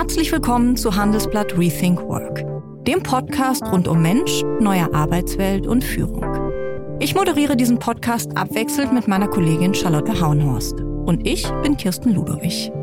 Herzlich willkommen zu Handelsblatt Rethink Work, dem Podcast rund um Mensch, neue Arbeitswelt und Führung. Ich moderiere diesen Podcast abwechselnd mit meiner Kollegin Charlotte Hauenhorst. Und ich bin Kirsten Ludowig.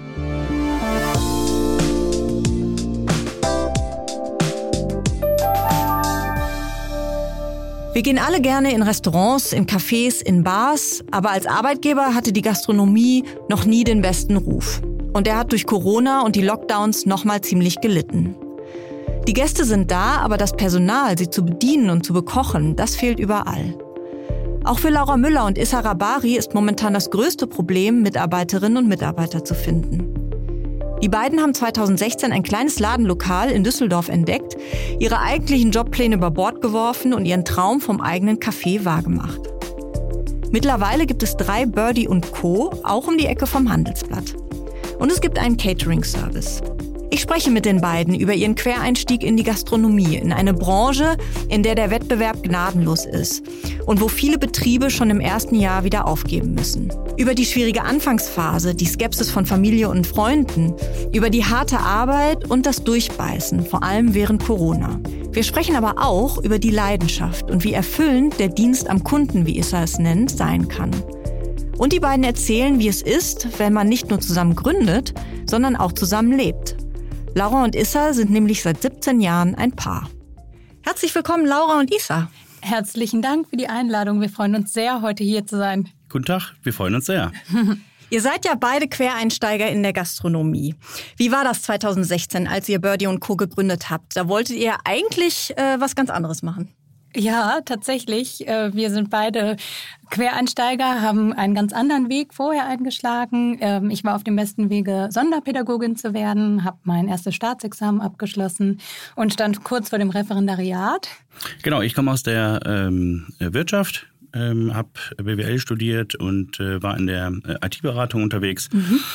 Wir gehen alle gerne in Restaurants, in Cafés, in Bars, aber als Arbeitgeber hatte die Gastronomie noch nie den besten Ruf. Und er hat durch Corona und die Lockdowns nochmal ziemlich gelitten. Die Gäste sind da, aber das Personal, sie zu bedienen und zu bekochen, das fehlt überall. Auch für Laura Müller und Issa Rabari ist momentan das größte Problem, Mitarbeiterinnen und Mitarbeiter zu finden. Die beiden haben 2016 ein kleines Ladenlokal in Düsseldorf entdeckt, ihre eigentlichen Jobpläne über Bord geworfen und ihren Traum vom eigenen Café wahrgemacht. Mittlerweile gibt es 3 Birdie & Co., auch um die Ecke vom Handelsblatt. Und es gibt einen Catering-Service. Ich spreche mit den beiden über ihren Quereinstieg in die Gastronomie, in eine Branche, in der der Wettbewerb gnadenlos ist und wo viele Betriebe schon im ersten Jahr wieder aufgeben müssen. Über die schwierige Anfangsphase, die Skepsis von Familie und Freunden, über die harte Arbeit und das Durchbeißen, vor allem während Corona. Wir sprechen aber auch über die Leidenschaft und wie erfüllend der Dienst am Kunden, wie Issa es nennt, sein kann. Und die beiden erzählen, wie es ist, wenn man nicht nur zusammen gründet, sondern auch zusammen lebt. Laura und Issa sind nämlich seit 17 Jahren ein Paar. Herzlich willkommen, Laura und Issa. Herzlichen Dank für die Einladung. Wir freuen uns sehr, heute hier zu sein. Guten Tag, wir freuen uns sehr. Ihr seid ja beide Quereinsteiger in der Gastronomie. Wie war das 2016, als ihr Birdie & Co. gegründet habt? Da wolltet ihr eigentlich was ganz anderes machen. Ja, tatsächlich. Wir sind beide Quereinsteiger, haben einen ganz anderen Weg vorher eingeschlagen. Ich war auf dem besten Wege, Sonderpädagogin zu werden, habe mein erstes Staatsexamen abgeschlossen und stand kurz vor dem Referendariat. Genau, ich komme aus der Wirtschaft, habe BWL studiert und war in der IT-Beratung unterwegs.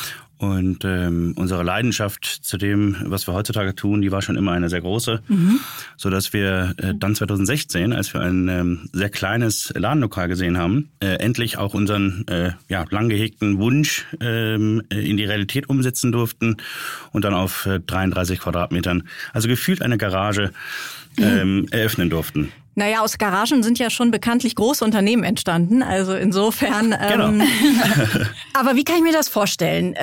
Und unsere Leidenschaft zu dem, was wir heutzutage tun, die war schon immer eine sehr große, sodass wir dann 2016, als wir ein sehr kleines Ladenlokal gesehen haben, endlich auch unseren lang gehegten Wunsch in die Realität umsetzen durften und dann auf 33 Quadratmetern, also gefühlt eine Garage, eröffnen durften. Naja, aus Garagen sind ja schon bekanntlich große Unternehmen entstanden, also insofern. Genau. Aber wie kann ich mir das vorstellen?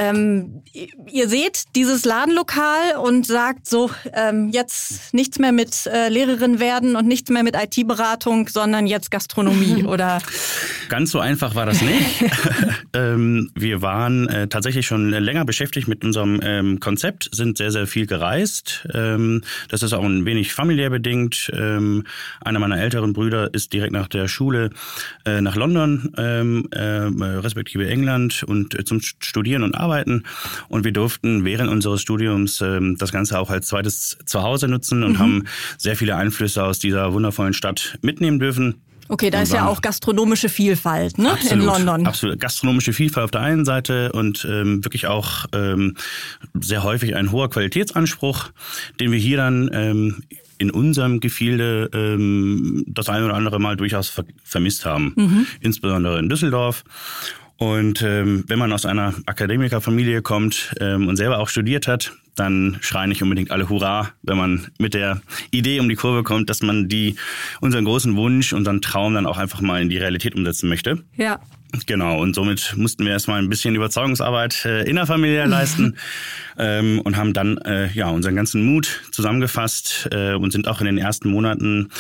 Ihr seht dieses Ladenlokal und sagt so, jetzt nichts mehr mit Lehrerin werden und nichts mehr mit IT-Beratung, sondern jetzt Gastronomie, oder? Ganz so einfach war das nicht. Wir waren tatsächlich schon länger beschäftigt mit unserem Konzept, sind sehr, sehr viel gereist. Das ist auch ein wenig familiär bedingt. Einer meiner älteren Brüder ist direkt nach der Schule nach London, respektive England, und zum Studieren und Arbeiten. Und wir durften während unseres Studiums das Ganze auch als zweites Zuhause nutzen und haben sehr viele Einflüsse aus dieser wundervollen Stadt mitnehmen dürfen. Okay, da ist ja auch gastronomische Vielfalt, ne? Absolut, in London. Absolut. Gastronomische Vielfalt auf der einen Seite und wirklich auch sehr häufig ein hoher Qualitätsanspruch, den wir hier dann in unserem Gefilde das eine oder andere Mal durchaus vermisst haben. Insbesondere in Düsseldorf. Und wenn man aus einer Akademikerfamilie kommt und selber auch studiert hat, dann schreien nicht unbedingt alle Hurra, wenn man mit der Idee um die Kurve kommt, dass man unseren großen Wunsch, unseren Traum dann auch einfach mal in die Realität umsetzen möchte. Ja. Genau, und somit mussten wir erstmal ein bisschen Überzeugungsarbeit innerfamiliär leisten und haben dann unseren ganzen Mut zusammengefasst und sind auch in den ersten Monaten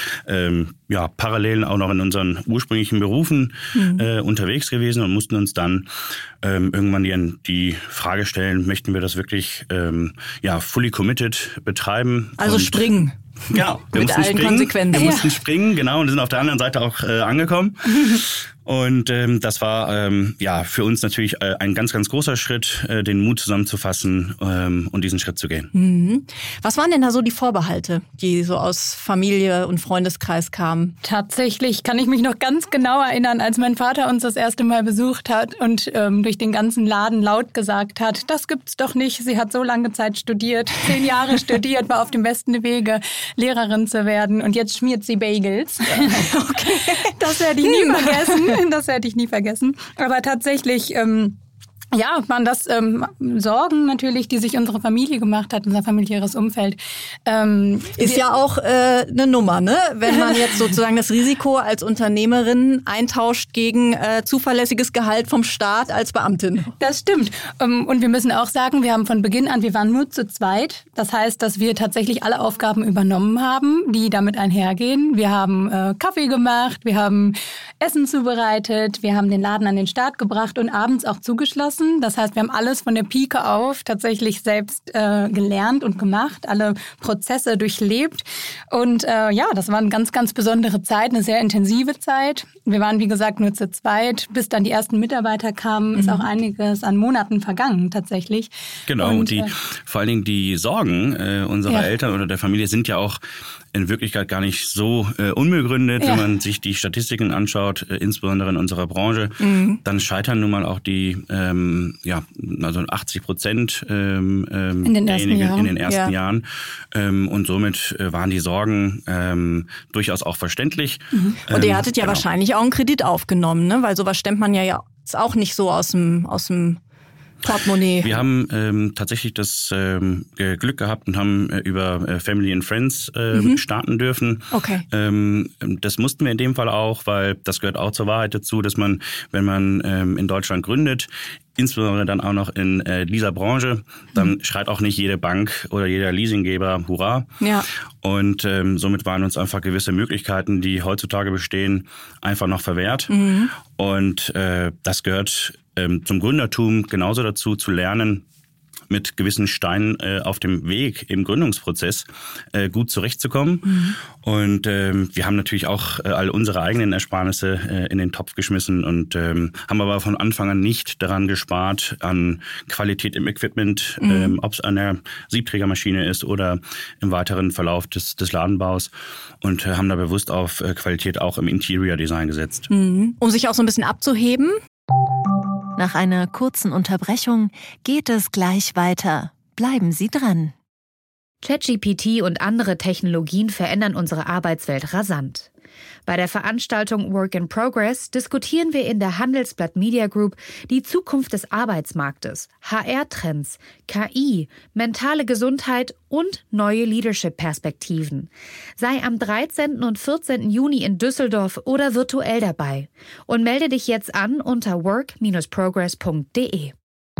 parallel auch noch in unseren ursprünglichen Berufen unterwegs gewesen und mussten uns dann irgendwann die Frage stellen, möchten wir das wirklich fully committed betreiben? Also und springen. Genau, wir mit allen Konsequenzen. Wir mussten springen, genau, und sind auf der anderen Seite auch angekommen. Und das war für uns natürlich ein ganz, ganz großer Schritt, den Mut zusammenzufassen und diesen Schritt zu gehen. Was waren denn da so die Vorbehalte, die so aus Familie und Freundeskreis kamen? Tatsächlich kann ich mich noch ganz genau erinnern, als mein Vater uns das erste Mal besucht hat und durch den ganzen Laden laut gesagt hat, das gibt's doch nicht, sie hat so lange Zeit studiert, 10 Jahre studiert, war auf dem besten Wege, Lehrerin zu werden und jetzt schmiert sie Bagels. Ja. Okay. Das werde ich nie vergessen. Das werde ich nie vergessen. Aber tatsächlich Ja, waren das Sorgen natürlich, die sich unsere Familie gemacht hat, unser familiäres Umfeld. Ist ja auch eine Nummer, ne? Wenn man jetzt sozusagen das Risiko als Unternehmerin eintauscht gegen zuverlässiges Gehalt vom Staat als Beamtin. Das stimmt. Und wir müssen auch sagen, wir haben von Beginn an, wir waren nur zu zweit. Das heißt, dass wir tatsächlich alle Aufgaben übernommen haben, die damit einhergehen. Wir haben Kaffee gemacht, wir haben Essen zubereitet, wir haben den Laden an den Start gebracht und abends auch zugeschlossen. Das heißt, wir haben alles von der Pike auf tatsächlich selbst gelernt und gemacht, alle Prozesse durchlebt. Und das war eine ganz, ganz besondere Zeit, eine sehr intensive Zeit. Wir waren, wie gesagt, nur zu zweit. Bis dann die ersten Mitarbeiter kamen, ist auch einiges an Monaten vergangen tatsächlich. Genau, und vor allen Dingen die Sorgen unserer Eltern oder der Familie sind ja auch in Wirklichkeit gar nicht so unbegründet, wenn man sich die Statistiken anschaut, insbesondere in unserer Branche. Dann scheitern nun mal auch die 80% in den ersten Jahren. Und somit waren die Sorgen durchaus auch verständlich. Und ihr hattet ja wahrscheinlich auch einen Kredit aufgenommen, ne? Weil sowas stemmt man ja jetzt auch nicht so aus dem Portemonnaie. Wir haben tatsächlich das Glück gehabt und haben über Family and Friends starten dürfen. Okay. Das mussten wir in dem Fall auch, weil das gehört auch zur Wahrheit dazu, dass man, wenn man in Deutschland gründet, insbesondere dann auch noch in dieser Branche, dann schreit auch nicht jede Bank oder jeder Leasinggeber Hurra. Ja. Und somit waren uns einfach gewisse Möglichkeiten, die heutzutage bestehen, einfach noch verwehrt. Und das gehört zum Gründertum genauso dazu, zu lernen, mit gewissen Steinen auf dem Weg im Gründungsprozess gut zurechtzukommen. Und wir haben natürlich auch all unsere eigenen Ersparnisse in den Topf geschmissen und haben aber von Anfang an nicht daran gespart, an Qualität im Equipment, ob es an der Siebträgermaschine ist oder im weiteren Verlauf des Ladenbaus, und haben da bewusst auf Qualität auch im Interior Design gesetzt. Um sich auch so ein bisschen abzuheben. Nach einer kurzen Unterbrechung geht es gleich weiter. Bleiben Sie dran. ChatGPT und andere Technologien verändern unsere Arbeitswelt rasant. Bei der Veranstaltung Work in Progress diskutieren wir in der Handelsblatt Media Group die Zukunft des Arbeitsmarktes, HR-Trends, KI, mentale Gesundheit und neue Leadership-Perspektiven. Sei am 13. und 14. Juni in Düsseldorf oder virtuell dabei und melde dich jetzt an unter work-progress.de.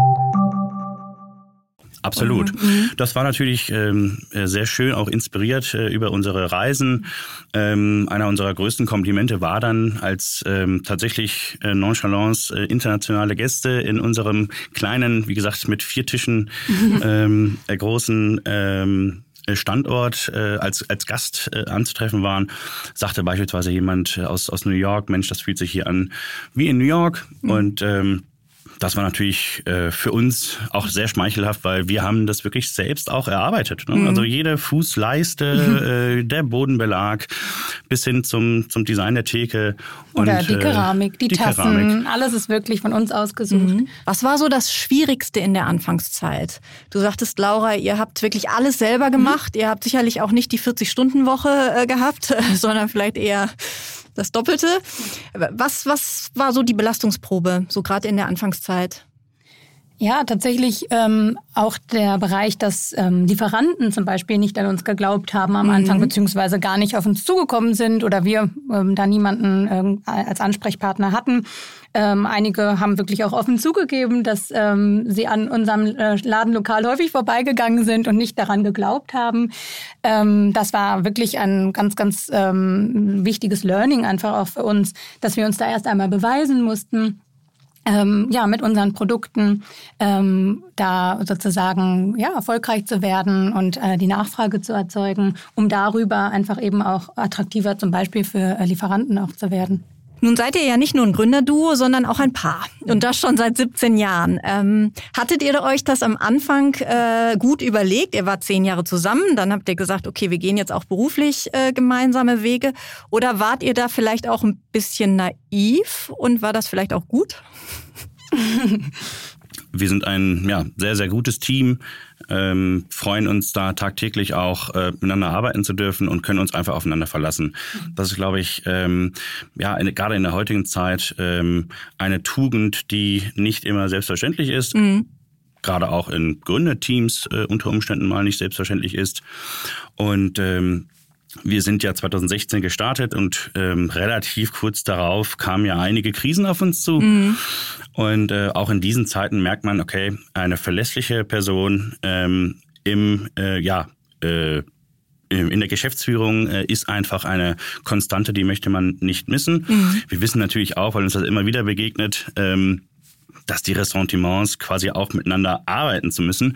Absolut. Das war natürlich sehr schön, auch inspiriert über unsere Reisen. Einer unserer größten Komplimente war dann, als tatsächlich nonchalance internationale Gäste in unserem kleinen, wie gesagt, mit 4 Tischen großen Standort als Gast anzutreffen waren, sagte beispielsweise jemand aus New York: Mensch, das fühlt sich hier an wie in New York. Und das war natürlich für uns auch sehr schmeichelhaft, weil wir haben das wirklich selbst auch erarbeitet. Ne? Also jede Fußleiste, der Bodenbelag bis hin zum Design der Theke. Oder und, die Keramik, die Tassen, Keramik. Alles ist wirklich von uns ausgesucht. Was war so das Schwierigste in der Anfangszeit? Du sagtest, Laura, ihr habt wirklich alles selber gemacht. Ihr habt sicherlich auch nicht die 40-Stunden-Woche gehabt, sondern vielleicht eher das Doppelte. Was war so die Belastungsprobe, so gerade in der Anfangszeit? Ja, tatsächlich auch der Bereich, dass Lieferanten zum Beispiel nicht an uns geglaubt haben am Anfang, beziehungsweise gar nicht auf uns zugekommen sind oder wir da niemanden als Ansprechpartner hatten. Einige haben wirklich auch offen zugegeben, dass sie an unserem Ladenlokal häufig vorbeigegangen sind und nicht daran geglaubt haben. Das war wirklich ein ganz, ganz wichtiges Learning einfach auch für uns, dass wir uns da erst einmal beweisen mussten. Mit unseren Produkten da sozusagen erfolgreich zu werden und die Nachfrage zu erzeugen, um darüber einfach eben auch attraktiver zum Beispiel für Lieferanten auch zu werden. Nun seid ihr ja nicht nur ein Gründerduo, sondern auch ein Paar. Und das schon seit 17 Jahren. Hattet ihr euch das am Anfang gut überlegt? Ihr wart 10 Jahre zusammen, dann habt ihr gesagt, okay, wir gehen jetzt auch beruflich gemeinsame Wege. Oder wart ihr da vielleicht auch ein bisschen naiv und war das vielleicht auch gut? wir sind ein sehr, sehr gutes Team, freuen uns da tagtäglich auch miteinander arbeiten zu dürfen und können uns einfach aufeinander verlassen. Das ist, glaube ich, gerade in der heutigen Zeit eine Tugend, die nicht immer selbstverständlich ist. Gerade auch in Gründerteams unter Umständen mal nicht selbstverständlich ist. Und wir sind ja 2016 gestartet und relativ kurz darauf kamen ja einige Krisen auf uns zu. Und auch in diesen Zeiten merkt man, okay, eine verlässliche Person in der Geschäftsführung ist einfach eine Konstante, die möchte man nicht missen. Wir wissen natürlich auch, weil uns das immer wieder begegnet, dass die Ressentiments quasi auch miteinander arbeiten zu müssen,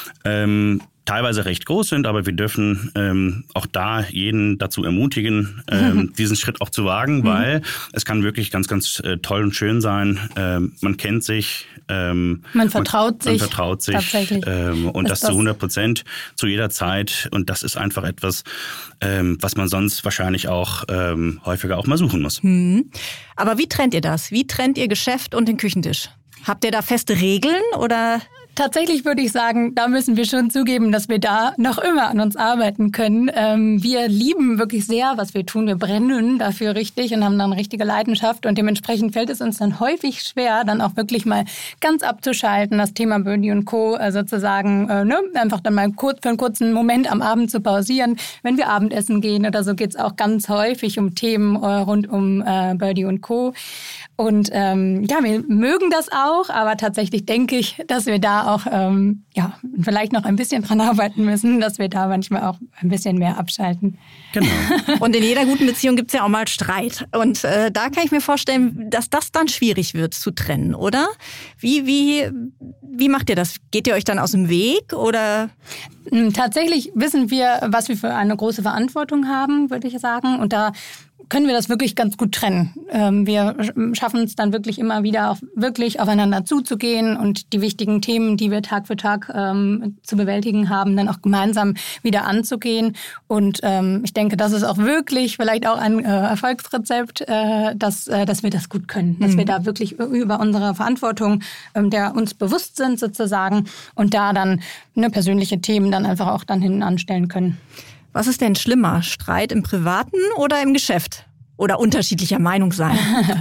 teilweise recht groß sind, aber wir dürfen auch da jeden dazu ermutigen, diesen Schritt auch zu wagen, weil es kann wirklich ganz, ganz toll und schön sein. Man kennt sich. Man vertraut sich tatsächlich. Und das zu 100% zu jeder Zeit. Und das ist einfach etwas, was man sonst wahrscheinlich auch häufiger auch mal suchen muss. Aber wie trennt ihr das? Wie trennt ihr Geschäft und den Küchentisch? Habt ihr da feste Regeln oder? Tatsächlich würde ich sagen, da müssen wir schon zugeben, dass wir da noch immer an uns arbeiten können. Wir lieben wirklich sehr, was wir tun. Wir brennen dafür richtig und haben dann richtige Leidenschaft. Und dementsprechend fällt es uns dann häufig schwer, dann auch wirklich mal ganz abzuschalten, das Thema Birdie & Co. Sozusagen einfach dann mal für einen kurzen Moment am Abend zu pausieren. Wenn wir Abendessen gehen oder so, geht es auch ganz häufig um Themen rund um Birdie & Co. Und wir mögen das auch, aber tatsächlich denke ich, dass wir da auch vielleicht noch ein bisschen dran arbeiten müssen, dass wir da manchmal auch ein bisschen mehr abschalten. Genau. Und in jeder guten Beziehung gibt es ja auch mal Streit. Und da kann ich mir vorstellen, dass das dann schwierig wird zu trennen, oder? Wie macht ihr das? Geht ihr euch dann aus dem Weg oder? Tatsächlich wissen wir, was wir für eine große Verantwortung haben, würde ich sagen. Und da können wir das wirklich ganz gut trennen. Wir schaffen es dann wirklich immer wieder auch wirklich aufeinander zuzugehen und die wichtigen Themen, die wir Tag für Tag zu bewältigen haben, dann auch gemeinsam wieder anzugehen. Und ich denke, das ist auch wirklich vielleicht auch ein Erfolgsrezept, dass wir das gut können. Dass wir da wirklich über unsere Verantwortung, der uns bewusst sind sozusagen und da dann persönliche Themen dann einfach auch dann hinten anstellen können. Was ist denn schlimmer? Streit im Privaten oder im Geschäft? Oder unterschiedlicher Meinung sein?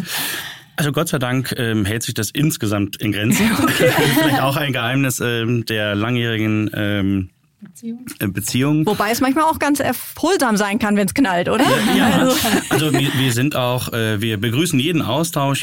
Also Gott sei Dank hält sich das insgesamt in Grenzen. Okay. Vielleicht auch ein Geheimnis der langjährigen Beziehung. Wobei es manchmal auch ganz erholsam sein kann, wenn es knallt, oder? Ja, also wir sind auch, wir begrüßen jeden Austausch,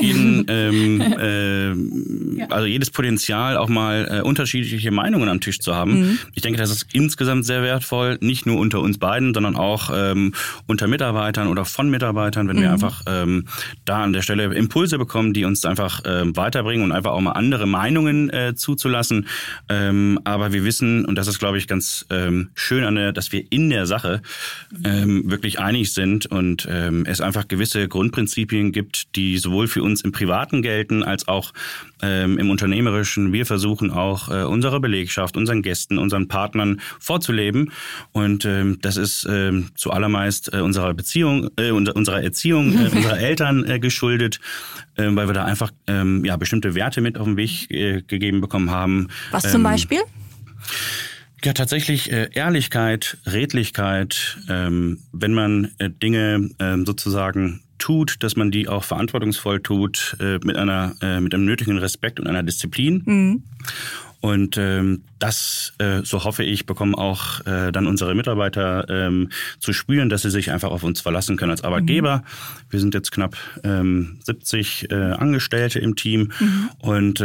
also jedes Potenzial, auch mal unterschiedliche Meinungen am Tisch zu haben. Ich denke, das ist insgesamt sehr wertvoll, nicht nur unter uns beiden, sondern auch unter Mitarbeitern oder von Mitarbeitern, wenn wir einfach da an der Stelle Impulse bekommen, die uns einfach weiterbringen und einfach auch mal andere Meinungen zuzulassen. Aber wir wissen, und das ist, glaube ich, ganz schön, dass wir in der Sache wirklich einig sind und es einfach gewisse Grundprinzipien gibt, die sowohl für uns im Privaten gelten, als auch im Unternehmerischen. Wir versuchen auch unsere Belegschaft, unseren Gästen, unseren Partnern vorzuleben und das ist zuallermeist unserer Beziehung, unserer Erziehung, unserer Eltern geschuldet, weil wir da einfach bestimmte Werte mit auf den Weg gegeben bekommen haben. Was zum Beispiel? Ja, tatsächlich Ehrlichkeit, Redlichkeit, wenn man Dinge sozusagen tut, dass man die auch verantwortungsvoll tut, mit einem nötigen Respekt und einer Disziplin. Und das, so hoffe ich, bekommen auch dann unsere Mitarbeiter zu spüren, dass sie sich einfach auf uns verlassen können als Arbeitgeber. Wir sind jetzt knapp 70 Angestellte im Team und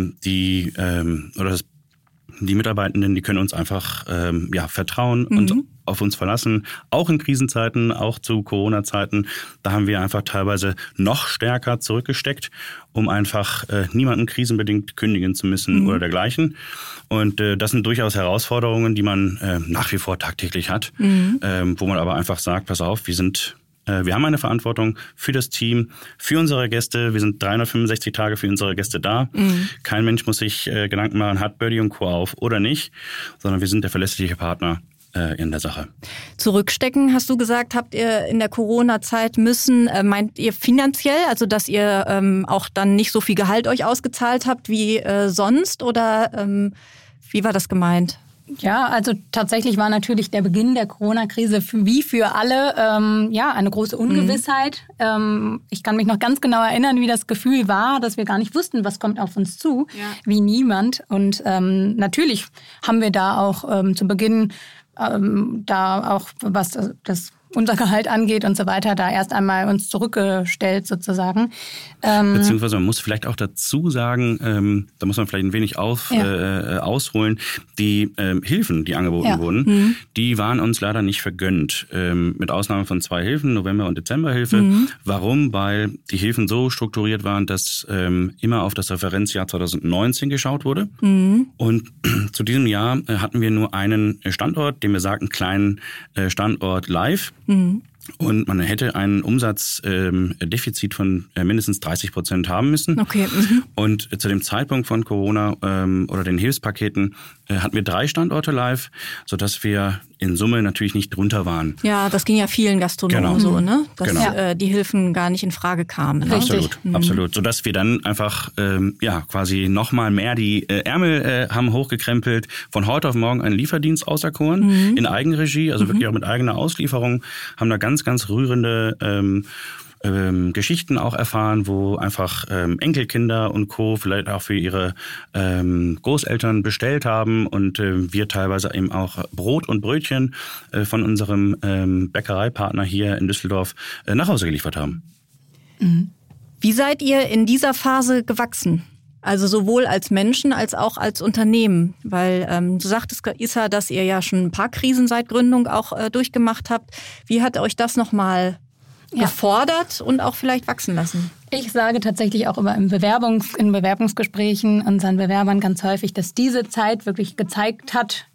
die Mitarbeitenden, die können uns einfach vertrauen und auf uns verlassen, auch in Krisenzeiten, auch zu Corona-Zeiten. Da haben wir einfach teilweise noch stärker zurückgesteckt, um einfach niemanden krisenbedingt kündigen zu müssen oder dergleichen. Und das sind durchaus Herausforderungen, die man nach wie vor tagtäglich hat, wo man aber einfach sagt, pass auf, wir haben eine Verantwortung für das Team, für unsere Gäste. Wir sind 365 Tage für unsere Gäste da. Kein Mensch muss sich Gedanken machen, hat Birdie & Co. auf oder nicht, sondern wir sind der verlässliche Partner in der Sache. Zurückstecken, hast du gesagt, habt ihr in der Corona-Zeit müssen. Meint ihr finanziell, also dass ihr auch dann nicht so viel Gehalt euch ausgezahlt habt wie sonst? Oder wie war das gemeint? Ja, also tatsächlich war natürlich der Beginn der Corona-Krise wie für alle eine große Ungewissheit. Ich kann mich noch ganz genau erinnern, wie das Gefühl war, dass wir gar nicht wussten, was kommt auf uns zu, wie niemand. Und natürlich haben wir da auch zu Beginn da auch, was das unser Gehalt angeht und so weiter, da erst einmal uns zurückgestellt sozusagen. Beziehungsweise man muss vielleicht auch dazu sagen, da muss man vielleicht ein wenig ausholen, die Hilfen, die angeboten wurden, die waren uns leider nicht vergönnt. Mit Ausnahme von 2 Hilfen, November- und Dezemberhilfe. Warum? Weil die Hilfen so strukturiert waren, dass immer auf das Referenzjahr 2019 geschaut wurde. Und zu diesem Jahr hatten wir nur einen Standort, den wir sagten, kleinen Standort live. Und man hätte ein Umsatzdefizit von mindestens 30% haben müssen. Okay. Und zu dem Zeitpunkt von Corona oder den Hilfspaketen hatten wir 3 Standorte live, sodass wir in Summe natürlich nicht drunter waren. Ja, das ging ja vielen Gastronomen so, ne? Dass die Hilfen gar nicht in Frage kamen. Ne? Absolut. Sodass wir dann einfach quasi nochmal mehr die Ärmel haben hochgekrempelt, von heute auf morgen einen Lieferdienst auserkoren, in Eigenregie, also wirklich auch mit eigener Auslieferung, haben da ganz, ganz rührende Geschichten auch erfahren, wo einfach Enkelkinder und Co. vielleicht auch für ihre Großeltern bestellt haben und wir teilweise eben auch Brot und Brötchen von unserem Bäckereipartner hier in Düsseldorf nach Hause geliefert haben. Wie seid ihr in dieser Phase gewachsen? Also sowohl als Menschen als auch als Unternehmen, weil du sagtest, Issa, dass ihr ja schon ein paar Krisen seit Gründung auch durchgemacht habt. Wie hat euch das nochmal gefordert und auch vielleicht wachsen lassen? Ich sage tatsächlich auch immer in Bewerbungsgesprächen unseren Bewerbern ganz häufig, dass diese Zeit wirklich gezeigt hat,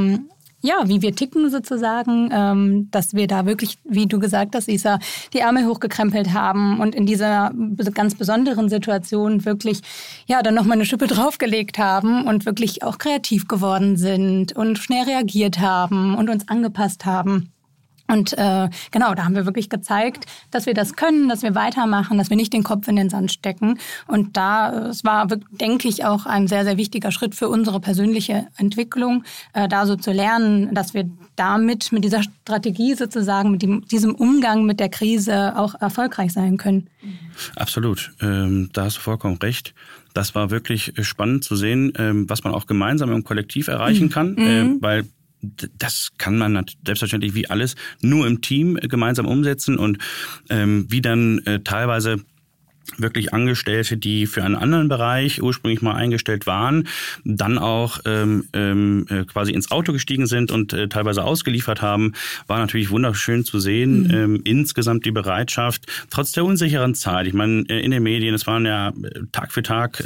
wie wir ticken sozusagen, dass wir da wirklich, wie du gesagt hast, Isa, die Ärmel hochgekrempelt haben und in dieser ganz besonderen Situation wirklich dann nochmal eine Schippe draufgelegt haben und wirklich auch kreativ geworden sind und schnell reagiert haben und uns angepasst haben. Und da haben wir wirklich gezeigt, dass wir das können, dass wir weitermachen, dass wir nicht den Kopf in den Sand stecken. Und es war, denke ich, auch ein sehr, sehr wichtiger Schritt für unsere persönliche Entwicklung, da so zu lernen, dass wir mit dieser Strategie sozusagen, mit diesem Umgang mit der Krise auch erfolgreich sein können. Absolut, da hast du vollkommen recht. Das war wirklich spannend zu sehen, was man auch gemeinsam im Kollektiv erreichen kann, weil das kann man selbstverständlich wie alles nur im Team gemeinsam umsetzen und wie dann teilweise wirklich Angestellte, die für einen anderen Bereich ursprünglich mal eingestellt waren, dann auch quasi ins Auto gestiegen sind und teilweise ausgeliefert haben, war natürlich wunderschön zu sehen. Insgesamt die Bereitschaft, trotz der unsicheren Zeit. Ich meine, in den Medien, es waren ja Tag für Tag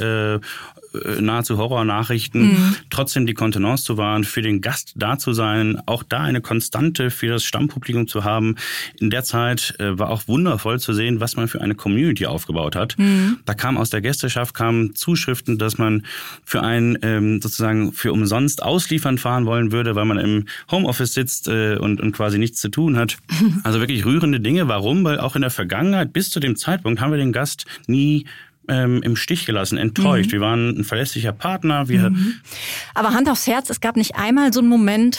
nahezu Horrornachrichten, trotzdem die Kontenance zu wahren, für den Gast da zu sein, auch da eine Konstante für das Stammpublikum zu haben. In der Zeit war auch wundervoll zu sehen, was man für eine Community aufgebaut hat. Da kam aus der Gästeschaft Zuschriften, dass man für einen sozusagen für umsonst ausliefern fahren wollen würde, weil man im Homeoffice sitzt und quasi nichts zu tun hat. Also wirklich rührende Dinge. Warum? Weil auch in der Vergangenheit bis zu dem Zeitpunkt haben wir den Gast nie im Stich gelassen, enttäuscht. Wir waren ein verlässlicher Partner. Aber Hand aufs Herz, es gab nicht einmal so einen Moment,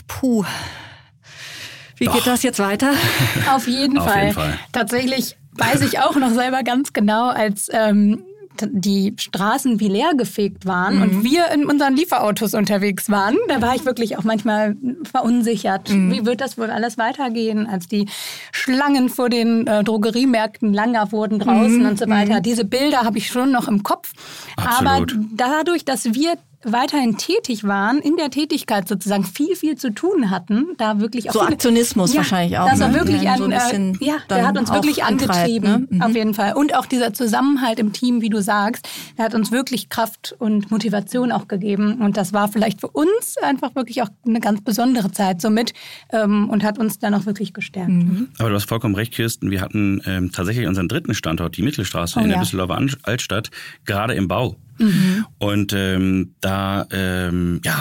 wie geht das jetzt weiter? Auf jeden Fall. Tatsächlich weiß ich auch noch selber ganz genau, als die Straßen wie leer gefegt waren und wir in unseren Lieferautos unterwegs waren. Da war ich wirklich auch manchmal verunsichert. Wie wird das wohl alles weitergehen, als die Schlangen vor den Drogeriemärkten langer wurden draußen und so weiter. Diese Bilder habe ich schon noch im Kopf. Absolut. Aber dadurch, dass wir weiterhin tätig waren, in der Tätigkeit sozusagen viel zu tun hatten, da wirklich auch so Aktionismus wahrscheinlich auch. Das war wirklich so ein bisschen der hat uns wirklich angetrieben, auf jeden Fall. Und auch dieser Zusammenhalt im Team, wie du sagst, der hat uns wirklich Kraft und Motivation auch gegeben. Und das war vielleicht für uns einfach wirklich auch eine ganz besondere Zeit somit und hat uns dann auch wirklich gestärkt. Aber du hast vollkommen recht, Kirsten. Wir hatten tatsächlich unseren 3. Standort, die Mittelstraße in der Düsseldorfer Altstadt, gerade im Bau. Und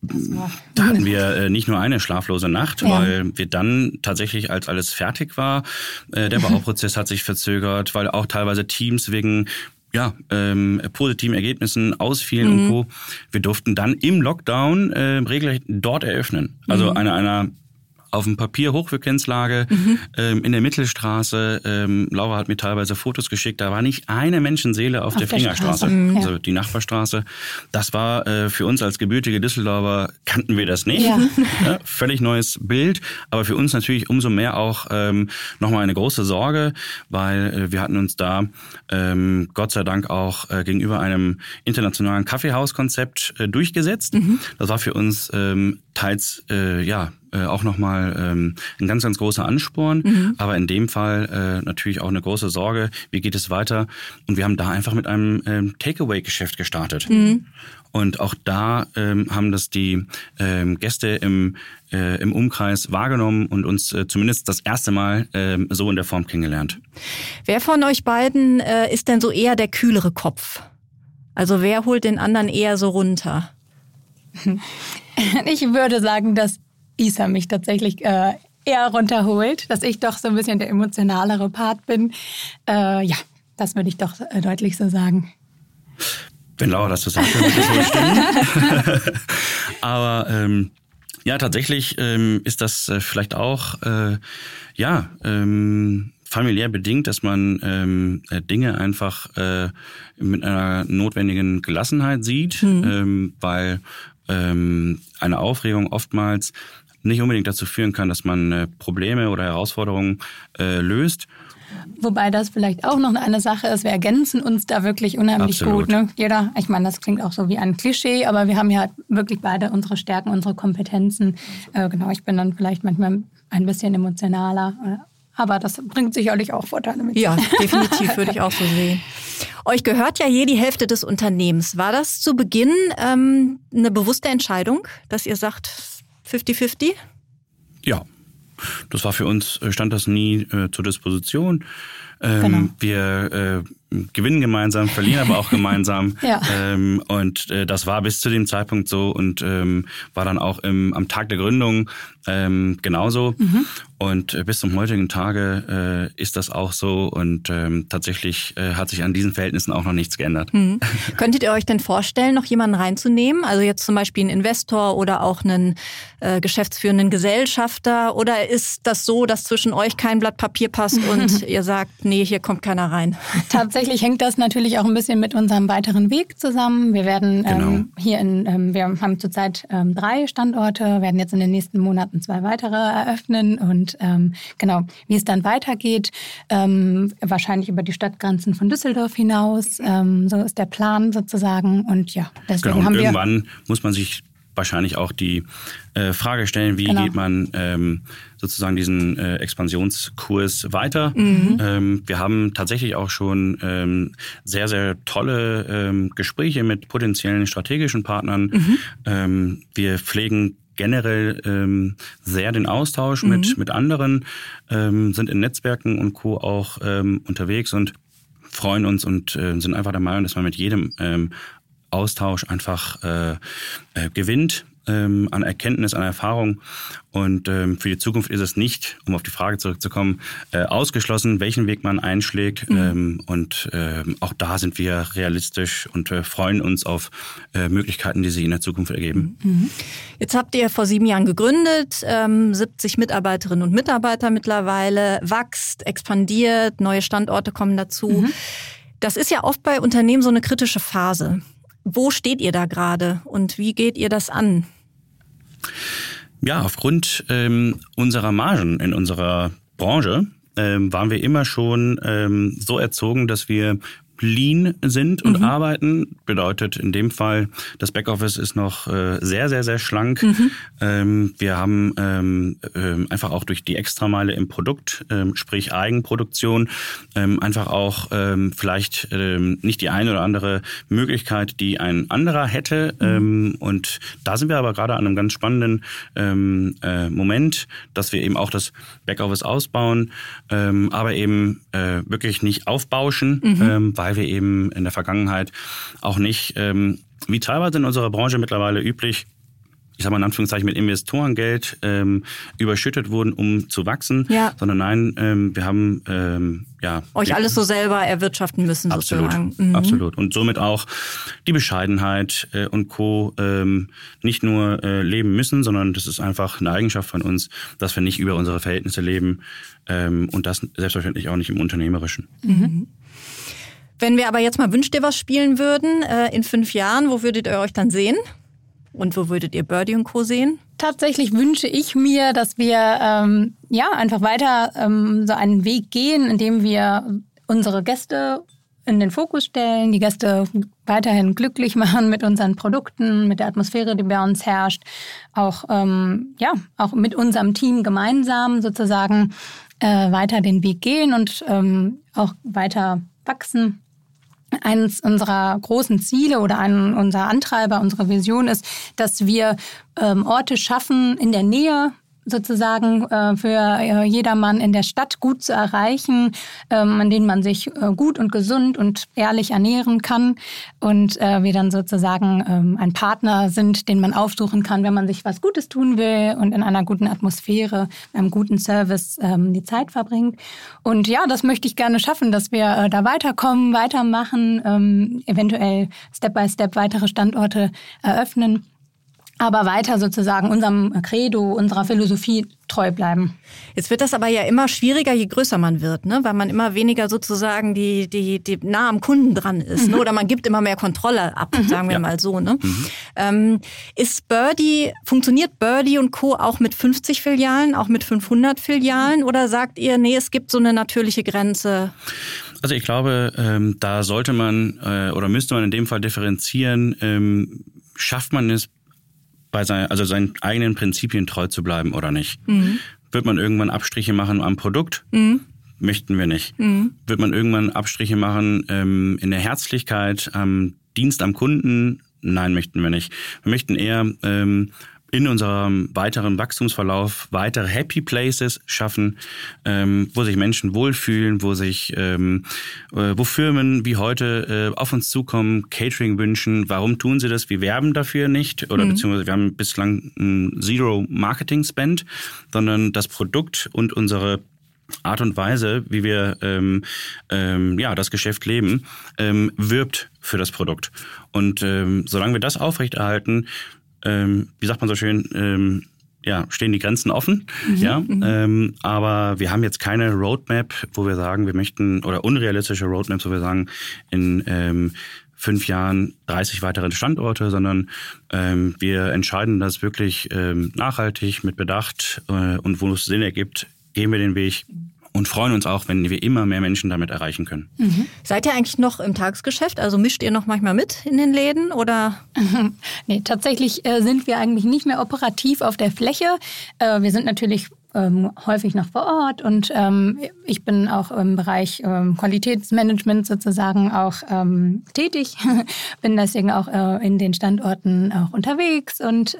Da hatten wir nicht nur eine schlaflose Nacht, weil wir dann tatsächlich, als alles fertig war, der Bauprozess hat sich verzögert, weil auch teilweise Teams wegen positiven Ergebnissen ausfielen und Co. Wir durften dann im Lockdown regelrecht dort eröffnen. Also einer auf dem Papier Hochfrequenzlage in der Mittelstraße. Laura hat mir teilweise Fotos geschickt. Da war nicht eine Menschenseele auf der Fingerstraße, also die Nachbarstraße. Das war für uns als gebürtige Düsseldorfer, kannten wir das nicht. Ja, völlig neues Bild. Aber für uns natürlich umso mehr auch nochmal eine große Sorge, weil wir hatten uns da Gott sei Dank auch gegenüber einem internationalen Kaffeehauskonzept durchgesetzt. Das war für uns teils auch nochmal ein ganz, ganz großer Ansporn, aber in dem Fall natürlich auch eine große Sorge, wie geht es weiter? Und wir haben da einfach mit einem Takeaway-Geschäft gestartet. Und auch da haben das die Gäste im Umkreis wahrgenommen und uns zumindest das erste Mal so in der Form kennengelernt. Wer von euch beiden ist denn so eher der kühlere Kopf? Also wer holt den anderen eher so runter? Ich würde sagen, dass Isa mich tatsächlich eher runterholt, dass ich doch so ein bisschen der emotionalere Part bin. Das würde ich doch deutlich so sagen. Wenn Laura das so sagt, dann wird das wohl stimmen. Aber tatsächlich ist das vielleicht auch familiär bedingt, dass man Dinge einfach mit einer notwendigen Gelassenheit sieht, weil eine Aufregung oftmals nicht unbedingt dazu führen kann, dass man Probleme oder Herausforderungen löst. Wobei das vielleicht auch noch eine Sache ist, wir ergänzen uns da wirklich unheimlich gut. Ne? Jeder, ich meine, das klingt auch so wie ein Klischee, aber wir haben ja wirklich beide unsere Stärken, unsere Kompetenzen. Ich bin dann vielleicht manchmal ein bisschen emotionaler, aber das bringt sicherlich auch Vorteile mit. Ja, definitiv, würde ich auch so sehen. Euch gehört ja je die Hälfte des Unternehmens. War das zu Beginn eine bewusste Entscheidung, dass ihr sagt 50-50? Ja, das war für uns, stand das nie zur Disposition. Genau. Wir gewinnen gemeinsam, verlieren aber auch gemeinsam. Und das war bis zu dem Zeitpunkt so und war dann auch am Tag der Gründung genauso. Und bis zum heutigen Tage ist das auch so und tatsächlich hat sich an diesen Verhältnissen auch noch nichts geändert. Könntet ihr euch denn vorstellen, noch jemanden reinzunehmen? Also jetzt zum Beispiel einen Investor oder auch einen geschäftsführenden Gesellschafter? Oder ist das so, dass zwischen euch kein Blatt Papier passt und ihr sagt, nee, hier kommt keiner rein? Tatsächlich hängt das natürlich auch ein bisschen mit unserem weiteren Weg zusammen. Wir werden wir haben zurzeit 3 Standorte, werden jetzt in den nächsten Monaten 2 weitere eröffnen und wie es dann weitergeht, wahrscheinlich über die Stadtgrenzen von Düsseldorf hinaus. So ist der Plan sozusagen und deswegen haben wir... Irgendwann muss man sich wahrscheinlich auch die Frage stellen, wie geht man sozusagen diesen Expansionskurs weiter. Wir haben tatsächlich auch schon sehr, sehr tolle Gespräche mit potenziellen strategischen Partnern. Wir pflegen generell sehr den Austausch mit anderen, sind in Netzwerken und Co. auch unterwegs und freuen uns und sind einfach der Meinung, dass man mit jedem Austausch einfach gewinnt an Erkenntnis, an Erfahrung. Und für die Zukunft ist es nicht, um auf die Frage zurückzukommen, ausgeschlossen, welchen Weg man einschlägt. Und auch da sind wir realistisch und freuen uns auf Möglichkeiten, die sich in der Zukunft ergeben. Jetzt habt ihr vor 7 Jahren gegründet, 70 Mitarbeiterinnen und Mitarbeiter mittlerweile, wächst, expandiert, neue Standorte kommen dazu. Das ist ja oft bei Unternehmen so eine kritische Phase. Wo steht ihr da gerade und wie geht ihr das an? Ja, aufgrund unserer Margen in unserer Branche waren wir immer schon so erzogen, dass wir lean sind und arbeiten. Bedeutet in dem Fall, das Backoffice ist noch sehr, sehr, sehr schlank. Wir haben einfach auch durch die Extrameile im Produkt, sprich Eigenproduktion, einfach auch vielleicht nicht die eine oder andere Möglichkeit, die ein anderer hätte. Und da sind wir aber gerade an einem ganz spannenden Moment, dass wir eben auch das Backoffice ausbauen, aber eben wirklich nicht aufbauschen, weil wir eben in der Vergangenheit auch nicht, wie teilweise in unserer Branche mittlerweile üblich, ich sag mal in Anführungszeichen, mit Investorengeld überschüttet wurden, um zu wachsen, sondern nein, wir haben euch alles so selber erwirtschaften müssen. Absolut, sozusagen. Absolut. Und somit auch die Bescheidenheit und Co. Nicht nur leben müssen, sondern das ist einfach eine Eigenschaft von uns, dass wir nicht über unsere Verhältnisse leben und das selbstverständlich auch nicht im Unternehmerischen. Mhm. Wenn wir aber jetzt mal Wünsch dir was spielen würden, in 5 Jahren, wo würdet ihr euch dann sehen? Und wo würdet ihr Birdie und Co. sehen? Tatsächlich wünsche ich mir, dass wir einfach weiter so einen Weg gehen, indem wir unsere Gäste in den Fokus stellen, die Gäste weiterhin glücklich machen mit unseren Produkten, mit der Atmosphäre, die bei uns herrscht, auch mit unserem Team gemeinsam sozusagen weiter den Weg gehen und auch weiter wachsen. Eines unserer großen Ziele oder unser Antreiber, unsere Vision ist, dass wir Orte schaffen in der Nähe sozusagen für jedermann in der Stadt gut zu erreichen, an denen man sich gut und gesund und ehrlich ernähren kann und wir dann sozusagen ein Partner sind, den man aufsuchen kann, wenn man sich was Gutes tun will und in einer guten Atmosphäre, einem guten Service die Zeit verbringt. Und ja, das möchte ich gerne schaffen, dass wir da weiterkommen, weitermachen, eventuell Step by Step weitere Standorte eröffnen. Aber weiter sozusagen unserem Credo, unserer Philosophie treu bleiben. Jetzt wird das aber ja immer schwieriger, je größer man wird, ne? Weil man immer weniger sozusagen die nah am Kunden dran ist, ne? Oder man gibt immer mehr Kontrolle ab, sagen wir mal so, ne? Funktioniert Birdie und Co. auch mit 50 Filialen, auch mit 500 Filialen? Oder sagt ihr, nee, es gibt so eine natürliche Grenze? Also ich glaube, da sollte man oder müsste man in dem Fall differenzieren, schafft man es, seinen eigenen Prinzipien treu zu bleiben oder nicht. Wird man irgendwann Abstriche machen am Produkt? Möchten wir nicht. Wird man irgendwann Abstriche machen in der Herzlichkeit, am Dienst am Kunden? Nein, möchten wir nicht. Wir möchten eher in unserem weiteren Wachstumsverlauf weitere Happy Places schaffen, wo sich Menschen wohlfühlen, wo Firmen wie heute auf uns zukommen, Catering wünschen. Warum tun sie das? Wir werben dafür nicht oder beziehungsweise wir haben bislang Zero Marketing Spend, sondern das Produkt und unsere Art und Weise, wie wir das Geschäft leben, wirbt für das Produkt. Und solange wir das aufrechterhalten, wie sagt man so schön, stehen die Grenzen offen. Aber wir haben jetzt keine Roadmap, wo wir sagen, wir möchten, oder unrealistische Roadmaps, wo wir sagen, in 5 Jahren 30 weitere Standorte, sondern wir entscheiden das wirklich nachhaltig, mit Bedacht und wo es Sinn ergibt, gehen wir den Weg. Und freuen uns auch, wenn wir immer mehr Menschen damit erreichen können. Seid ihr eigentlich noch im Tagesgeschäft? Also mischt ihr noch manchmal mit in den Läden? Oder? Nee, tatsächlich sind wir eigentlich nicht mehr operativ auf der Fläche. Wir sind natürlich häufig noch vor Ort und ich bin auch im Bereich Qualitätsmanagement sozusagen auch tätig. Bin deswegen auch in den Standorten auch unterwegs und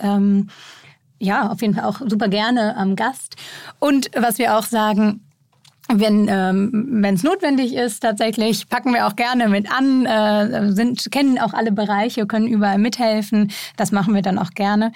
auf jeden Fall auch super gerne am Gast. Und was wir auch sagen, wenn es notwendig ist, tatsächlich packen wir auch gerne mit an, kennen auch alle Bereiche, können überall mithelfen. Das machen wir dann auch gerne.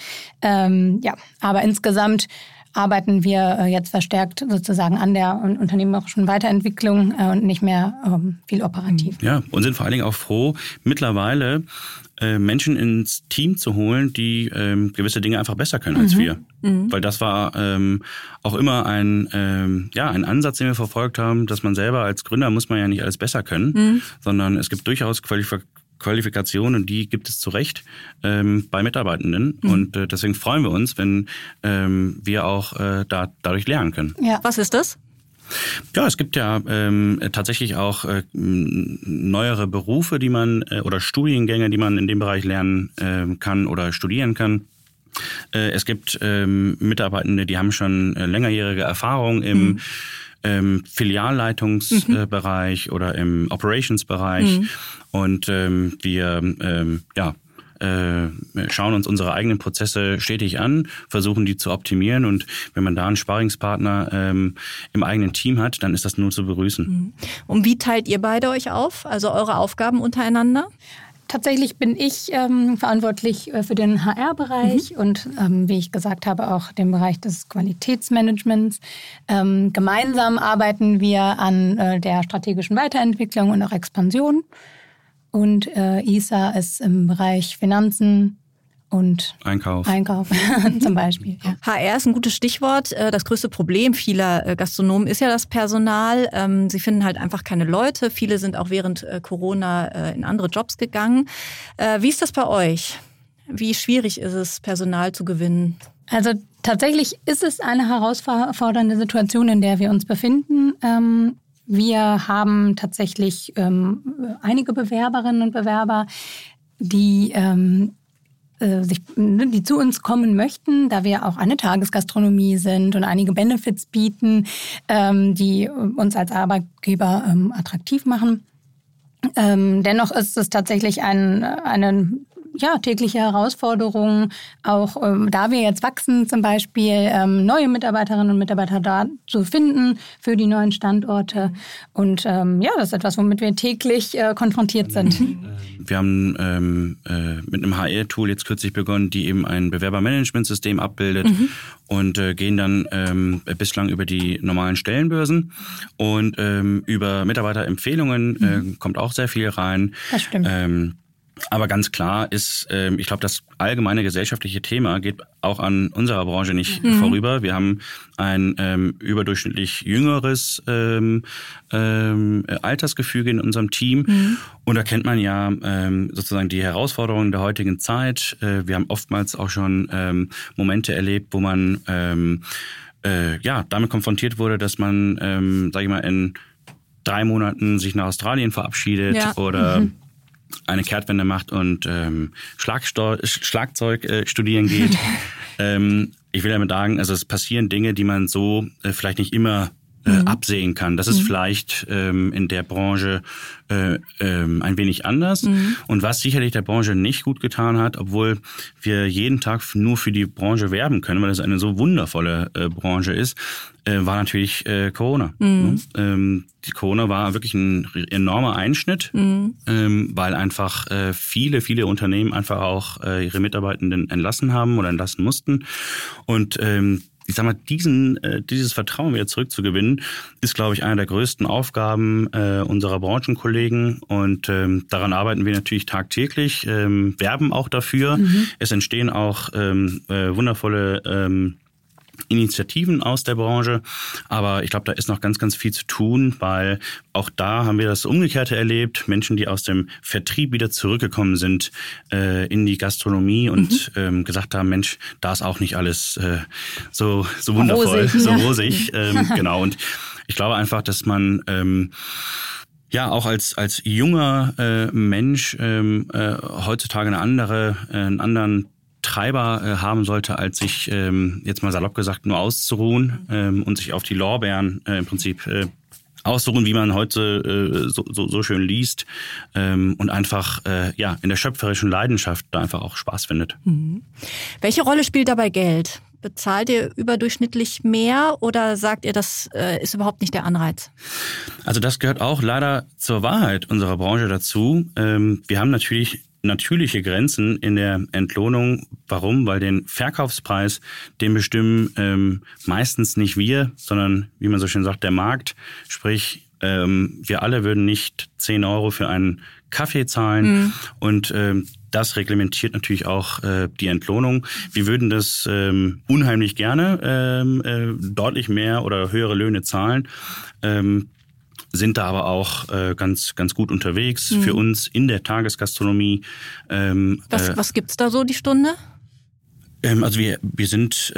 Aber insgesamt arbeiten wir jetzt verstärkt sozusagen an der unternehmerischen Weiterentwicklung und nicht mehr viel operativ. Ja, und sind vor allen Dingen auch froh, mittlerweile Menschen ins Team zu holen, die gewisse Dinge einfach besser können als wir. Weil das war auch immer ein Ansatz, den wir verfolgt haben, dass man selber als Gründer muss man ja nicht alles besser können, sondern es gibt durchaus Qualifikationen, die gibt es zu Recht bei Mitarbeitenden. Und deswegen freuen wir uns, wenn wir auch dadurch lernen können. Ja. Was ist das? Ja, es gibt ja tatsächlich auch neuere Berufe, die man oder Studiengänge, die man in dem Bereich lernen kann oder studieren kann. Es gibt Mitarbeitende, die haben schon längerjährige Erfahrung im Filialleitungsbereich oder im Operationsbereich. Und wir schauen uns unsere eigenen Prozesse stetig an, versuchen die zu optimieren und wenn man da einen Sparringspartner im eigenen Team hat, dann ist das nur zu begrüßen. Und wie teilt ihr beide euch auf, also eure Aufgaben untereinander? tatsächlich bin ich verantwortlich für den HR-Bereich und wie ich gesagt habe, auch den Bereich des Qualitätsmanagements. Gemeinsam arbeiten wir an der strategischen Weiterentwicklung und auch Expansion. Und Isa ist im Bereich Finanzen und Einkauf zum Beispiel. Ja. HR ist ein gutes Stichwort. Das größte Problem vieler Gastronomen ist ja das Personal. Sie finden halt einfach keine Leute. Viele sind auch während Corona in andere Jobs gegangen. Wie ist das bei euch? Wie schwierig ist es, Personal zu gewinnen? Also tatsächlich ist es eine herausfordernde Situation, in der wir uns befinden. Wir haben tatsächlich einige Bewerberinnen und Bewerber, die zu uns kommen möchten, da wir auch eine Tagesgastronomie sind und einige Benefits bieten, die uns als Arbeitgeber attraktiv machen. Dennoch ist es tatsächlich eine tägliche Herausforderung, auch da wir jetzt wachsen, zum Beispiel neue Mitarbeiterinnen und Mitarbeiter da zu finden für die neuen Standorte. Und das ist etwas, womit wir täglich konfrontiert sind. Wir haben mit einem HR-Tool jetzt kürzlich begonnen, die eben ein Bewerbermanagementsystem abbildet und gehen dann bislang über die normalen Stellenbörsen und über Mitarbeiterempfehlungen kommt auch sehr viel rein. Das stimmt. Aber ganz klar ist, ich glaube, das allgemeine gesellschaftliche Thema geht auch an unserer Branche nicht vorüber. Wir haben ein überdurchschnittlich jüngeres Altersgefüge in unserem Team. Und da kennt man ja sozusagen die Herausforderungen der heutigen Zeit. Wir haben oftmals auch schon Momente erlebt, wo man damit konfrontiert wurde, dass man, sage ich mal, in 3 Monaten sich nach Australien verabschiedet oder eine Kehrtwende macht und Schlagzeug studieren geht. Ich will damit sagen, also es passieren Dinge, die man so vielleicht nicht immer absehen kann. Das ist vielleicht in der Branche ein wenig anders. Und was sicherlich der Branche nicht gut getan hat, obwohl wir jeden Tag nur für die Branche werben können, weil es eine so wundervolle Branche ist, war natürlich Corona. Die Corona war wirklich ein enormer Einschnitt, weil einfach viele Unternehmen einfach auch ihre Mitarbeitenden entlassen haben oder entlassen mussten. Und ich sag mal, dieses Vertrauen wieder zurückzugewinnen, ist, glaube ich, eine der größten Aufgaben unserer Branchenkollegen. Und daran arbeiten wir natürlich tagtäglich, werben auch dafür. Es entstehen auch wundervolle Initiativen aus der Branche. Aber ich glaube, da ist noch ganz, ganz viel zu tun, weil auch da haben wir das Umgekehrte erlebt. Menschen, die aus dem Vertrieb wieder zurückgekommen sind in die Gastronomie und gesagt haben, Mensch, da ist auch nicht alles so wundervoll, so rosig. Genau. Und ich glaube einfach, dass man auch als junger Mensch heutzutage einen anderen Treiber haben sollte, als sich jetzt mal salopp gesagt nur auszuruhen und sich auf die Lorbeeren im Prinzip auszuruhen, wie man heute so schön liest und einfach in der schöpferischen Leidenschaft da einfach auch Spaß findet. Welche Rolle spielt dabei Geld? Bezahlt ihr überdurchschnittlich mehr oder sagt ihr, das ist überhaupt nicht der Anreiz? Also das gehört auch leider zur Wahrheit unserer Branche dazu. Wir haben natürliche Grenzen in der Entlohnung. Warum? Weil den Verkaufspreis, den bestimmen meistens nicht wir, sondern, wie man so schön sagt, der Markt. Sprich, wir alle würden nicht 10 Euro für einen Kaffee zahlen und das reglementiert natürlich auch die Entlohnung. Wir würden das unheimlich gerne deutlich mehr oder höhere Löhne zahlen. Sind da aber auch ganz gut unterwegs für uns in der Tagesgastronomie. Was gibt's da so die Stunde? Also wir sind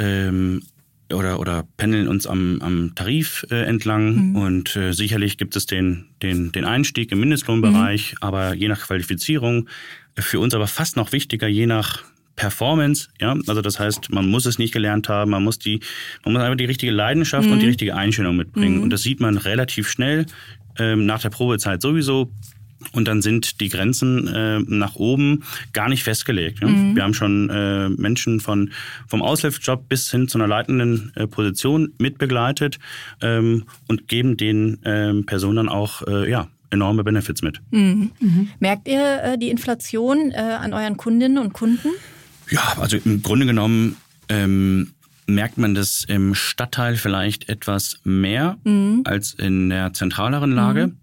oder pendeln uns am Tarif entlang und sicherlich gibt es den Einstieg im Mindestlohnbereich, aber je nach Qualifizierung, für uns aber fast noch wichtiger, je nach Performance, ja, also das heißt, man muss es nicht gelernt haben, man muss einfach die richtige Leidenschaft und die richtige Einstellung mitbringen. Und das sieht man relativ schnell, nach der Probezeit sowieso. Und dann sind die Grenzen nach oben gar nicht festgelegt. Ja? Wir haben schon Menschen vom Aushilfsjob bis hin zu einer leitenden Position mitbegleitet und geben den Personen dann auch enorme Benefits mit. Merkt ihr die Inflation an euren Kundinnen und Kunden? Ja, also im Grunde genommen merkt man das im Stadtteil vielleicht etwas mehr als in der zentraleren Lage.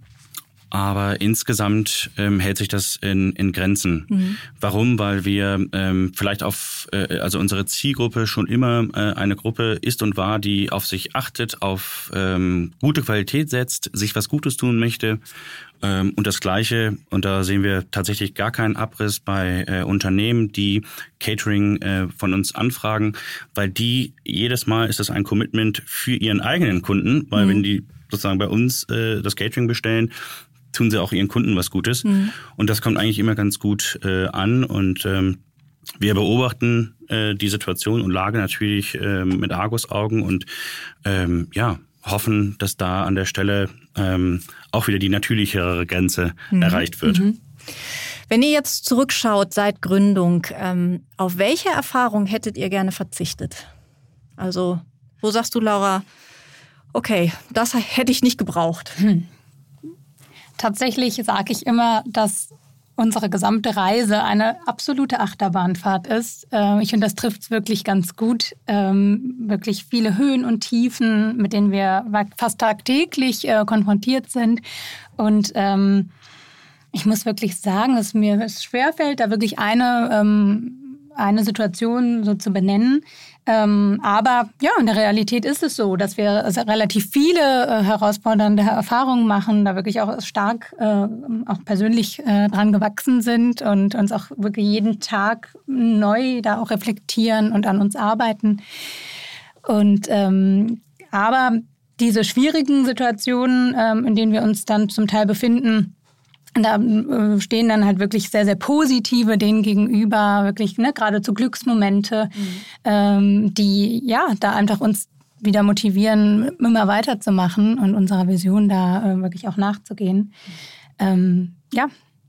Aber insgesamt hält sich das in Grenzen. Warum? Weil wir vielleicht also unsere Zielgruppe schon immer eine Gruppe ist und war, die auf sich achtet, auf gute Qualität setzt, sich was Gutes tun möchte. Und das Gleiche, und da sehen wir tatsächlich gar keinen Abriss bei Unternehmen, die Catering von uns anfragen, weil jedes Mal ist das ein Commitment für ihren eigenen Kunden, weil wenn die sozusagen bei uns das Catering bestellen, tun sie auch ihren Kunden was Gutes. Und das kommt eigentlich immer ganz gut an. Und wir beobachten die Situation und Lage natürlich mit Argusaugen und hoffen, dass da an der Stelle auch wieder die natürlichere Grenze erreicht wird. Wenn ihr jetzt zurückschaut seit Gründung, auf welche Erfahrung hättet ihr gerne verzichtet? Also, wo sagst du, Laura, okay, das hätte ich nicht gebraucht? Tatsächlich sage ich immer, dass unsere gesamte Reise eine absolute Achterbahnfahrt ist. Ich finde, das trifft es wirklich ganz gut. Wirklich viele Höhen und Tiefen, mit denen wir fast tagtäglich konfrontiert sind. Und ich muss wirklich sagen, dass mir es schwerfällt, da wirklich eine Situation so zu benennen. Aber ja, in der Realität ist es so, dass wir relativ viele herausfordernde Erfahrungen machen, da wirklich auch stark auch persönlich dran gewachsen sind und uns auch wirklich jeden Tag neu da auch reflektieren und an uns arbeiten. Und aber diese schwierigen Situationen, in denen wir uns dann zum Teil befinden, da stehen dann halt wirklich sehr, sehr positive denen gegenüber, wirklich geradezu Glücksmomente, die ja da einfach uns wieder motivieren, immer weiterzumachen und unserer Vision da wirklich auch nachzugehen. Ja.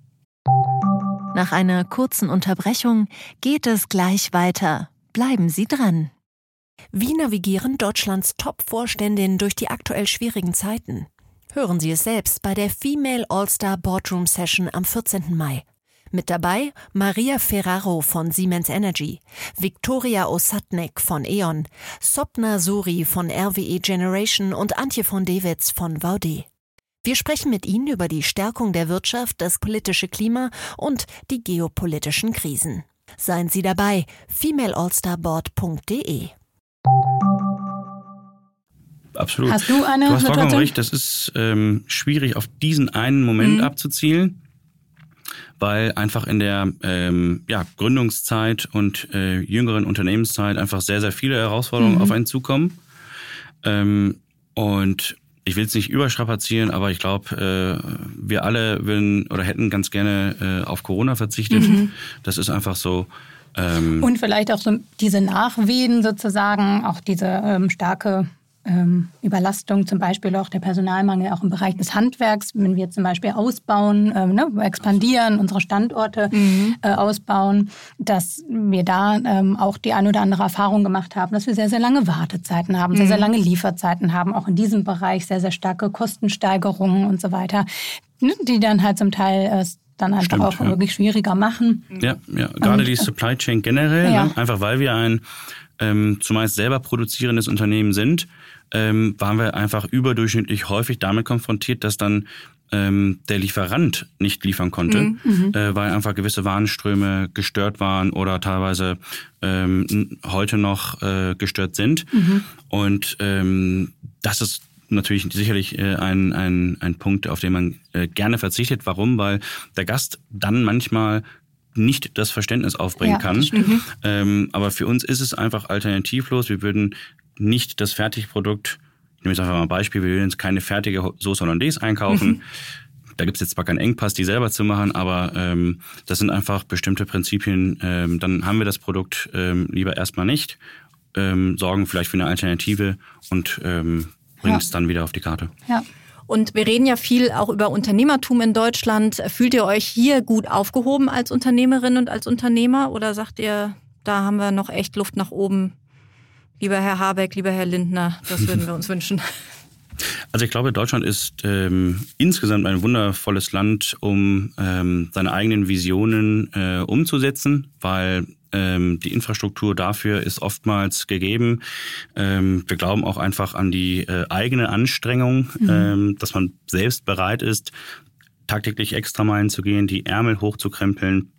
Nach einer kurzen Unterbrechung geht es gleich weiter. Bleiben Sie dran. Wie navigieren Deutschlands Top-Vorständinnen durch die aktuell schwierigen Zeiten? Hören Sie es selbst bei der Female All-Star Boardroom Session am 14. Mai. Mit dabei Maria Ferraro von Siemens Energy, Viktoria Osatnek von E.ON, Sopna Suri von RWE Generation und Antje von Dewitz von VD. Wir sprechen mit Ihnen über die Stärkung der Wirtschaft, das politische Klima und die geopolitischen Krisen. Seien Sie dabei, femaleallstarboard.de. Absolut. Hast du eine Du hast vollkommen Situation? recht, das ist schwierig auf diesen einen Moment abzuzielen, weil einfach in der Gründungszeit und jüngeren Unternehmenszeit einfach sehr, sehr viele Herausforderungen auf einen zukommen. Und ich will es nicht überstrapazieren, aber ich glaube, wir alle hätten ganz gerne auf Corona verzichtet. Das ist einfach so. Und vielleicht auch so diese Nachwehen sozusagen, auch diese starke Überlastung, zum Beispiel auch der Personalmangel auch im Bereich des Handwerks, wenn wir zum Beispiel ausbauen, expandieren, unsere Standorte ausbauen, dass wir da auch die ein oder andere Erfahrung gemacht haben, dass wir sehr, sehr lange Wartezeiten haben, sehr, sehr lange Lieferzeiten haben, auch in diesem Bereich sehr, sehr starke Kostensteigerungen und so weiter, die dann halt zum Teil dann einfach auch wirklich schwieriger machen. Ja, gerade die Supply Chain generell, einfach weil wir ein zumeist selber produzierendes Unternehmen sind, waren wir einfach überdurchschnittlich häufig damit konfrontiert, dass dann der Lieferant nicht liefern konnte, weil einfach gewisse Warenströme gestört waren oder teilweise heute noch gestört sind. Und das ist natürlich sicherlich ein Punkt, auf den man gerne verzichtet. Warum? Weil der Gast dann manchmal nicht das Verständnis aufbringen kann. Aber für uns ist es einfach alternativlos. Wir würden nicht das Fertigprodukt, ich nehme jetzt einfach mal ein Beispiel, wir würden jetzt keine fertige Sauce Hollandaise einkaufen. Da gibt es jetzt zwar keinen Engpass, die selber zu machen, aber das sind einfach bestimmte Prinzipien. Dann haben wir das Produkt lieber erstmal nicht, sorgen vielleicht für eine Alternative und bringen es dann wieder auf die Karte. Ja. Und wir reden ja viel auch über Unternehmertum in Deutschland. Fühlt ihr euch hier gut aufgehoben als Unternehmerin und als Unternehmer? Oder sagt ihr, da haben wir noch echt Luft nach oben? Lieber Herr Habeck, lieber Herr Lindner, das würden wir uns wünschen. Also ich glaube, Deutschland ist insgesamt ein wundervolles Land, um seine eigenen Visionen umzusetzen, weil die Infrastruktur dafür ist oftmals gegeben. Wir glauben auch einfach an die eigene Anstrengung, dass man selbst bereit ist, tagtäglich Extrameilen zu gehen, die Ärmel hochzukrempeln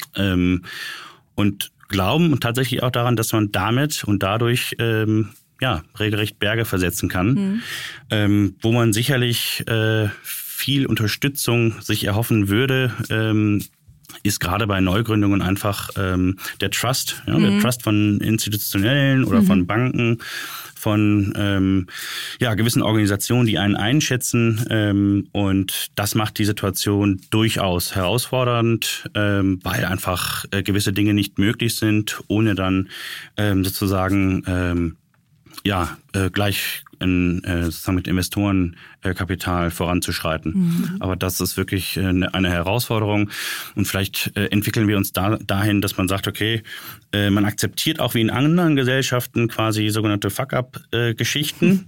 und glauben tatsächlich auch daran, dass man damit und dadurch regelrecht Berge versetzen kann, wo man sicherlich viel Unterstützung sich erhoffen würde, ist gerade bei Neugründungen einfach der Trust, der Trust von Institutionellen oder von Banken, von gewissen Organisationen, die einen einschätzen, und das macht die Situation durchaus herausfordernd, weil einfach gewisse Dinge nicht möglich sind, ohne dann sozusagen gleich sozusagen mit Investorenkapital voranzuschreiten. Aber das ist wirklich eine Herausforderung. Und vielleicht entwickeln wir uns dahin, dass man sagt, okay, man akzeptiert auch wie in anderen Gesellschaften quasi sogenannte Fuck-up-Geschichten,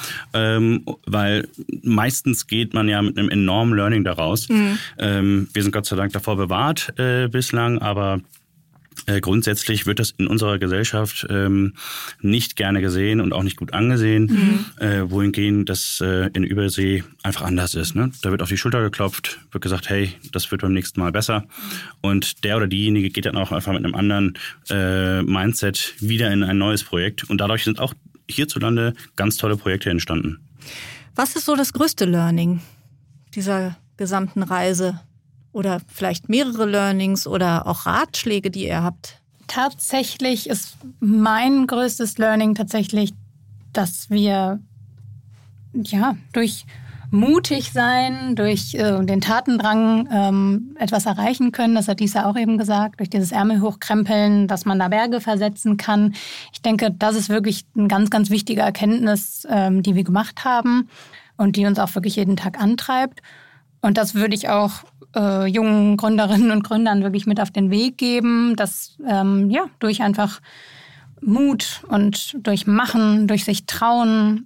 weil meistens geht man ja mit einem enormen Learning daraus. Wir sind Gott sei Dank davor bewahrt bislang, aber grundsätzlich wird das in unserer Gesellschaft nicht gerne gesehen und auch nicht gut angesehen, wohingegen das in Übersee einfach anders ist. Ne? Da wird auf die Schulter geklopft, wird gesagt, hey, das wird beim nächsten Mal besser. Und der oder diejenige geht dann auch einfach mit einem anderen Mindset wieder in ein neues Projekt. Und dadurch sind auch hierzulande ganz tolle Projekte entstanden. Was ist so das größte Learning dieser gesamten Reise? Oder vielleicht mehrere Learnings oder auch Ratschläge, die ihr habt? Tatsächlich ist mein größtes Learning tatsächlich, dass wir durch mutig sein, durch den Tatendrang etwas erreichen können. Das hat Lisa auch eben gesagt, durch dieses Ärmel hochkrempeln, dass man da Berge versetzen kann. Ich denke, das ist wirklich eine ganz, ganz wichtige Erkenntnis, die wir gemacht haben und die uns auch wirklich jeden Tag antreibt. Und das würde ich auch jungen Gründerinnen und Gründern wirklich mit auf den Weg geben, dass durch einfach Mut und durch Machen, durch sich trauen,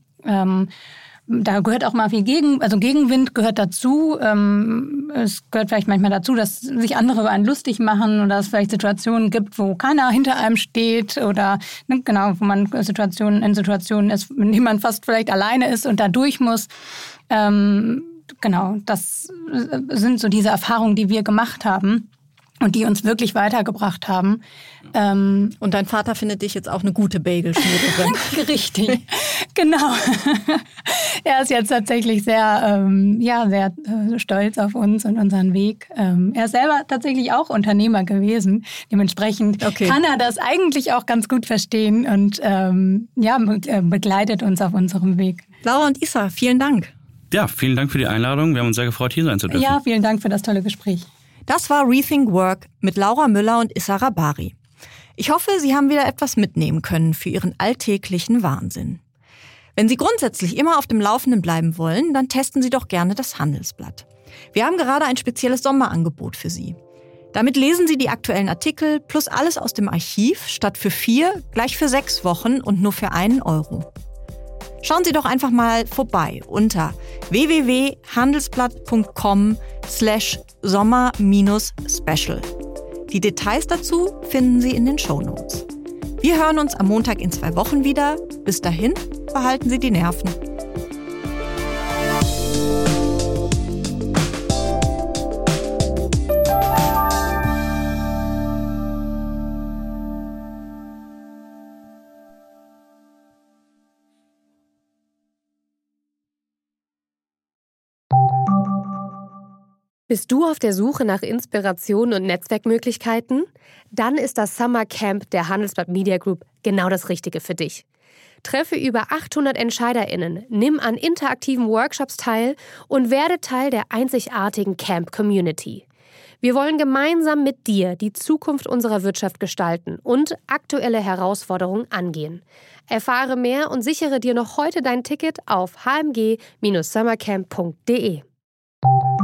da gehört auch mal viel Gegenwind gehört dazu. Es gehört vielleicht manchmal dazu, dass sich andere über einen lustig machen oder es vielleicht Situationen gibt, wo keiner hinter einem steht oder wo man in Situationen ist, in denen man fast vielleicht alleine ist und da durch muss. Das sind so diese Erfahrungen, die wir gemacht haben und die uns wirklich weitergebracht haben. Und dein Vater findet dich jetzt auch eine gute Bagelschmiederin. Richtig, genau. Er ist jetzt tatsächlich sehr stolz auf uns und unseren Weg. Er ist selber tatsächlich auch Unternehmer gewesen. Dementsprechend kann er das eigentlich auch ganz gut verstehen und begleitet uns auf unserem Weg. Laura und Isa, vielen Dank. Ja, vielen Dank für die Einladung. Wir haben uns sehr gefreut, hier sein zu dürfen. Ja, vielen Dank für das tolle Gespräch. Das war Rethink Work mit Laura Müller und Issa Rabari. Ich hoffe, Sie haben wieder etwas mitnehmen können für Ihren alltäglichen Wahnsinn. Wenn Sie grundsätzlich immer auf dem Laufenden bleiben wollen, dann testen Sie doch gerne das Handelsblatt. Wir haben gerade ein spezielles Sommerangebot für Sie. Damit lesen Sie die aktuellen Artikel plus alles aus dem Archiv statt für 4 gleich für 6 Wochen und nur für 1 Euro. Schauen Sie doch einfach mal vorbei unter www.handelsblatt.com/sommer-special. Die Details dazu finden Sie in den Shownotes. Wir hören uns am Montag in 2 Wochen wieder. Bis dahin, behalten Sie die Nerven. Bist du auf der Suche nach Inspiration und Netzwerkmöglichkeiten? Dann ist das Summer Camp der Handelsblatt Media Group genau das Richtige für dich. Treffe über 800 EntscheiderInnen, nimm an interaktiven Workshops teil und werde Teil der einzigartigen Camp-Community. Wir wollen gemeinsam mit dir die Zukunft unserer Wirtschaft gestalten und aktuelle Herausforderungen angehen. Erfahre mehr und sichere dir noch heute dein Ticket auf hmg-summercamp.de.